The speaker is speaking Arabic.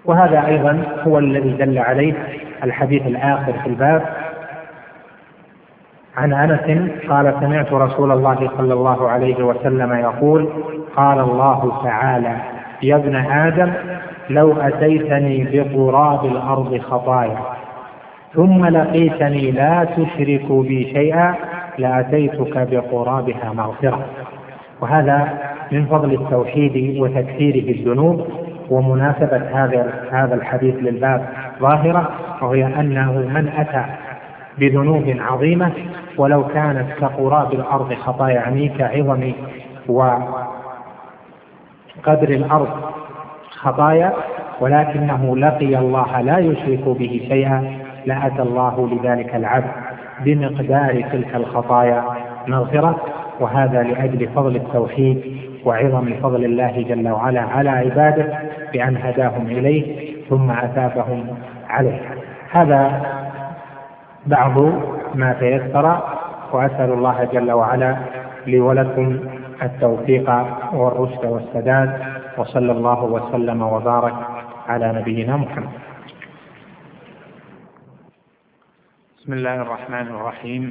وهذا أيضا هو الذي دل عليه الحديث الآخر في الباب عن أنس قال: سمعت رسول الله صلى الله عليه وسلم يقول: قال الله تعالى: يا ابن آدم، لو أتيتني بقراب الأرض خطايا ثم لقيتني لا تشرك بي شيئا لأتيتك بقرابها مغفرة. وهذا من فضل التوحيد وتكفيره الذنوب. ومناسبة هذا الحديث للباب ظاهرة، وهي أنه من أتى بذنوب عظيمة ولو كانت كقراب الأرض خطايا، يعني كعظم وقدر الأرض خطايا، ولكنه لقي الله لا يشرك به شيئا، لأتى الله لذلك العبد بمقدار تلك الخطايا مغفرة. وهذا لأجل فضل التوحيد وعظم فضل الله جل وعلا على عباده بأن هداهم إليه ثم أثابهم عليه. هذا بعض ما تيسر، وأسأل الله جل وعلا لي ولكم التوفيق والرشد والسداد، وصلى الله وسلم وبارك على نبينا محمد. بسم الله الرحمن الرحيم.